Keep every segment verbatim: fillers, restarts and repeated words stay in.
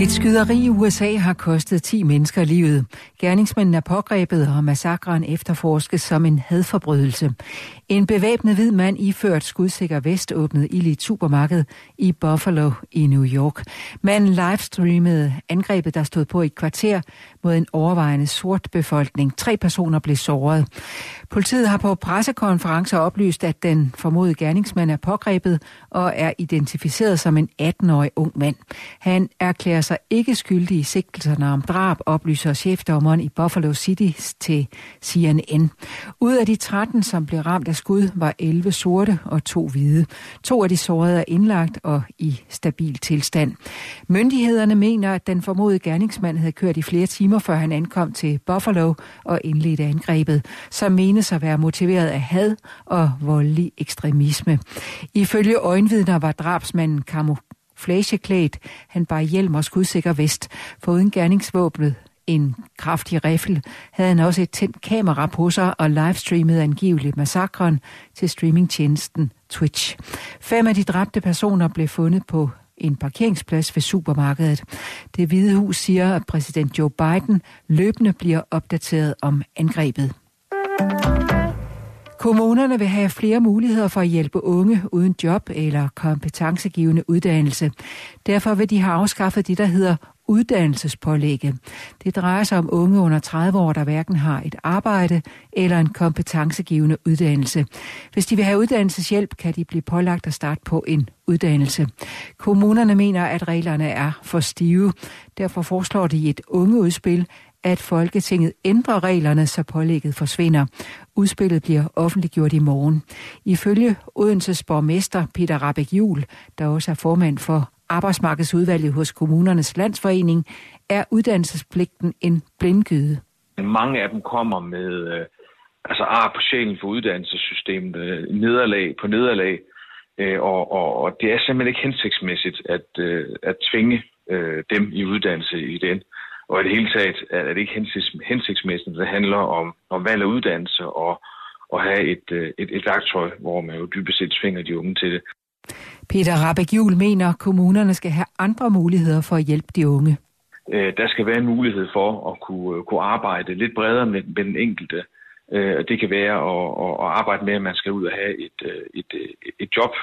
Et skyderi i U S A har kostet ti mennesker livet. Gerningsmændene er pågrebet, og massakren efterforskes som en hadforbrydelse. En bevæbnet hvid mand iført skudsikker vest åbnede ild i et supermarked i Buffalo i New York. Manden livestreamede angrebet, der stod på i et kvarter mod en overvejende sort befolkning. Tre personer blev såret. Politiet har på pressekonferencer oplyst, at den formodede gerningsmand er pågrebet og er identificeret som en atten-årig ung mand. Han erklærer sig ikke skyldig i sigtelserne om drab, oplyser chefdommeren i Buffalo City til C N N. Ud af de tretten, som blev ramt af skud, var elleve sorte og to hvide. To af de sårede er indlagt og i stabil tilstand. Myndighederne mener, at den formodede gerningsmand havde kørt i flere timer, før han ankom til Buffalo og indledte angrebet, som menes at være motiveret af had og voldelig ekstremisme. Ifølge øjenvidner var drabsmanden camouflageklædt. Han bar hjelm og skudsikker vest. Foruden gerningsvåbnet, en kraftig riffel, havde han også et tændt kamera på sig og livestreamede angiveligt massakren til streamingtjenesten Twitch. Fem af de dræbte personer blev fundet på en parkeringsplads ved supermarkedet. Det Hvide Hus siger, at præsident Joe Biden løbende bliver opdateret om angrebet. Kommunerne vil have flere muligheder for at hjælpe unge uden job eller kompetencegivende uddannelse. Derfor vil de have afskaffet det, der hedder uddannelsespålægget. Det drejer sig om unge under tredive år, der hverken har et arbejde eller en kompetencegivende uddannelse. Hvis de vil have uddannelseshjælp, kan de blive pålagt at starte på en uddannelse. Kommunerne mener, at reglerne er for stive. Derfor foreslår de et ungeudspil, at Folketinget ændrer reglerne, så pålægget forsvinder. Udspillet bliver offentliggjort i morgen. Ifølge Odenses borgmester Peter Rahbæk Juhl, der også er formand for Arbejdsmarkedsudvalget hos Kommunernes Landsforening, er uddannelsespligten en blindgyde. Mange af dem kommer med øh, altså ar på sjælen for uddannelsessystemet, øh, nederlag på nederlag, øh, og, og, og det er simpelthen ikke hensigtsmæssigt at, øh, at tvinge øh, dem i uddannelse i den. Og i det hele taget er det ikke hensigtsmæssigt, det handler om, om valg af uddannelse og at have et, et, et værktøj, hvor man jo dybest set tvinger de unge til det. Peter Rahbæk Juhl mener, at kommunerne skal have andre muligheder for at hjælpe de unge. Der skal være en mulighed for at kunne, kunne arbejde lidt bredere med, med den enkelte. Det kan være at, at arbejde med, at man skal ud og have et, et, et job.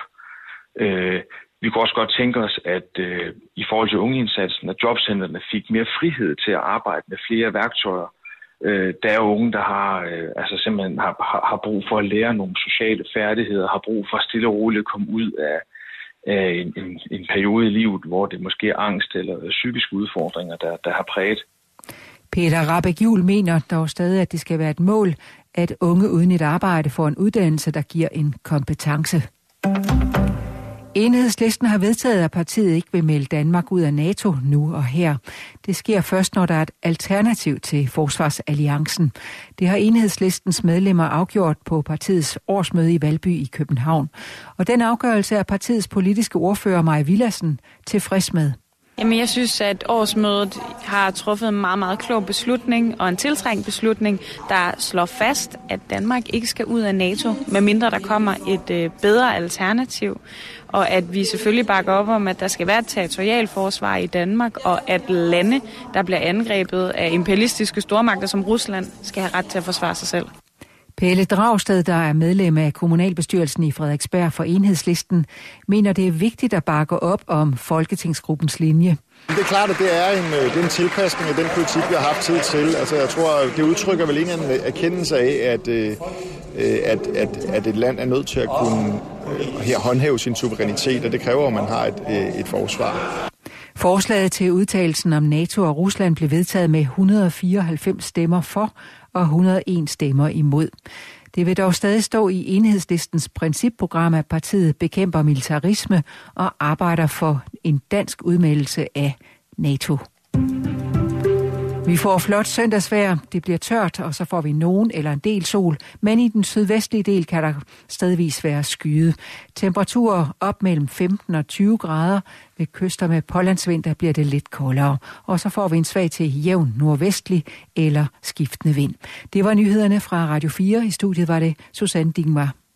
Vi kunne også godt tænke os, at øh, i forhold til ungeindsatsen, at jobcentrene fik mere frihed til at arbejde med flere værktøjer. Øh, der er unge, der har, øh, altså simpelthen har, har brug for at lære nogle sociale færdigheder, har brug for stille og roligt at komme ud af, af en, en, en periode i livet, hvor det måske er angst eller psykiske udfordringer, der, der har præget. Peter Rahbæk Juhl mener dog stadig, at det skal være et mål, at unge uden et arbejde får en uddannelse, der giver en kompetence. Enhedslisten har vedtaget, at partiet ikke vil melde Danmark ud af NATO nu og her. Det sker først, når der er et alternativ til Forsvarsalliancen. Det har Enhedslistens medlemmer afgjort på partiets årsmøde i Valby i København. Og den afgørelse er partiets politiske ordfører Mai Villadsen tilfreds med. Jamen, jeg synes, at årsmødet har truffet en meget, meget klog beslutning og en tiltrængt beslutning, der slår fast, at Danmark ikke skal ud af NATO, medmindre der kommer et øh, bedre alternativ. Og at vi selvfølgelig bakker op om, at der skal være et territorialforsvar i Danmark, og at lande, der bliver angrebet af imperialistiske stormagter som Rusland, skal have ret til at forsvare sig selv. Pelle Dragsted, der er medlem af kommunalbestyrelsen i Frederiksberg for Enhedslisten, mener, det er vigtigt at bakke op om Folketingsgruppens linje. Det er klart, at det er en, det er en tilpasning af den politik, vi har haft tid til. Altså, jeg tror, det udtrykker vel en erkendelse af, at, at, at, at et land er nødt til at kunne her håndhæve sin suverænitet, og det kræver, at man har et, et forsvar. Forslaget til udtalelsen om NATO og Rusland blev vedtaget med et hundrede og fireoghalvfems stemmer for og et hundrede og en stemmer imod. Det vil dog stadig stå i Enhedslistens principprogram, at partiet bekæmper militarisme og arbejder for en dansk udmeldelse af NATO. Vi får flot søndagsvejr, det bliver tørt, og så får vi nogen eller en del sol, men i den sydvestlige del kan der stedvis være skyde. Temperaturer op mellem femten og tyve grader. Ved kyster med pålandsvind, der bliver det lidt koldere. Og så får vi en svag til jævn nordvestlig eller skiftende vind. Det var nyhederne fra Radio fire. I studiet var det Susanne Dingmar.